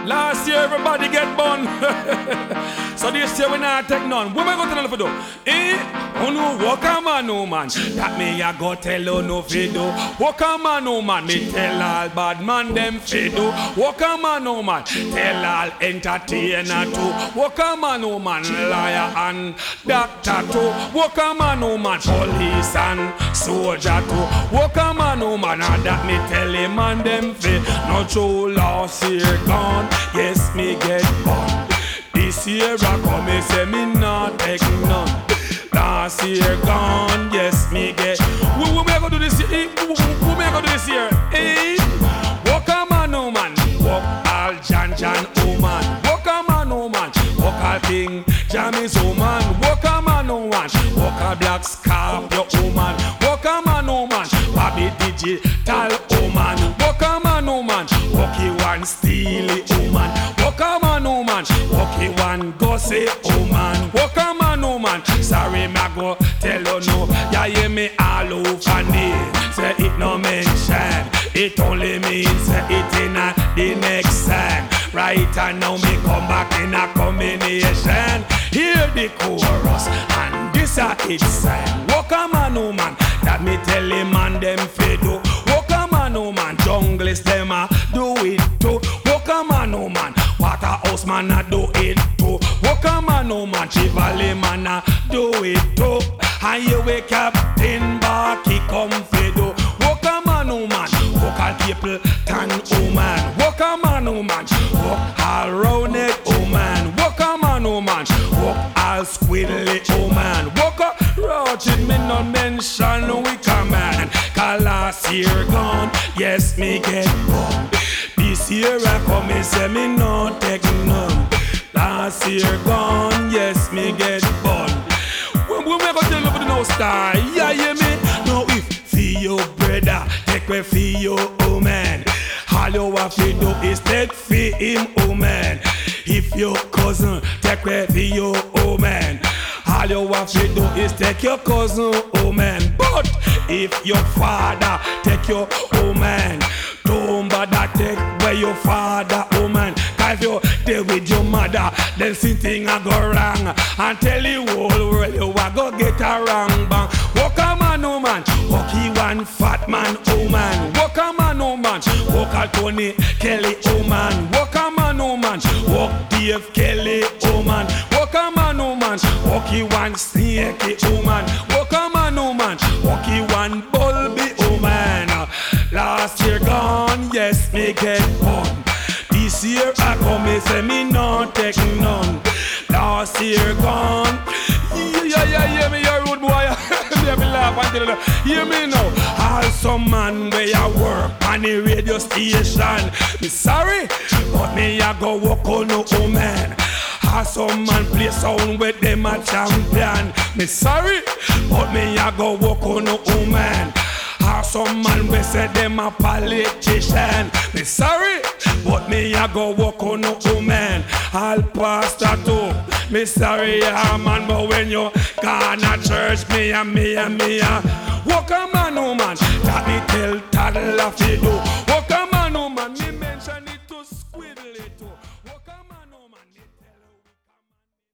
Last year everybody get bun. So this year we not take none. What am I going to tell you for do? Oh no, walk a man, no man. That me I go tell you no fi do. Walk a man, no man. Me tell all bad man them fi do. Walk a man, no man. Tell all entertainer too. Walk a man, no man. Liar and doctor too. Walk a man, no man. Police and soldier too. Walk a man, no man. And that me tell him and them fi. No true last year gone. Yes, me get born. This year I come and say me not take none. Last year gone, yes, me get. What me I go do this year? What me I go do this year? Walk a man, no man. Walk all Jan woman. Walk a man, no man. Walk all King Jammy's woman. Walk a man, no man. Walk a Black Scorpio woman. Walk a man, no man. Bobby Digital woman. Walk a man, no man. Walk you one Steely woman. Walk a man, no man. Walk you one Gossip woman. Walk a man, no man. Sorry, me go tell you no. Ya hear me all over me. Say it no mention. It only means say it in the next song. Right and now me come back in a combination. Hear the chorus and this a it song. Walk a man, no man. That me tell him and them fi do. Walk a man, no man. Junglist them a do it too. Walk a man, no man. Waterhouse man a do it too. Walk a man, no man. Chivali man a do it too. And you wake up in back, he come fi do. Walk a man, no man. Walk all people tan woman. Walk a man, no man. Walk all round it woman. Walk a man, no man. Walk all squiddly woman. Walk a roach it me no mention we come man. Cause last year gone, yes me get born. This year I come and say me no take none. Last year gone, yes me get born. When we go tell you for the no star, yeah hear me? No if for your brother, take way for your woman. All you have to do is take for him woman. If your cousin, take way for your woman. All you have to do is take your cousin woman. But if your father take your woman, don't bother take where your father woman. Cause if you there with your mother, then something a go wrong. And tell you whole world you a go get a wrong bang. Walk a man, no man. Walk he one fat man, woman. Walk a man, no man. Walk a Tony Kelly, woman. Walk a man, no man. Walk Dave Kelly, woman. Walk a man, no man. Walk he one snaky woman. Walk a man, no man. Walk he one bulby woman. Last year gone, yes me get one. This year I come and say me not take none. Last year gone. Yeah, me your rude boy. Me laugh until you hear me now. All some man where I work on the radio station. Me sorry, but me I go walk on no woman. All some man play sound with them a champion. Me sorry, but me I go walk on no woman. Or some man we say them a politician. Me sorry, but me a go walk on no woman. All pastor too. Me sorry, yeah man, but when you gone to church, me a walk a man, no man. That me tell toddler fi do.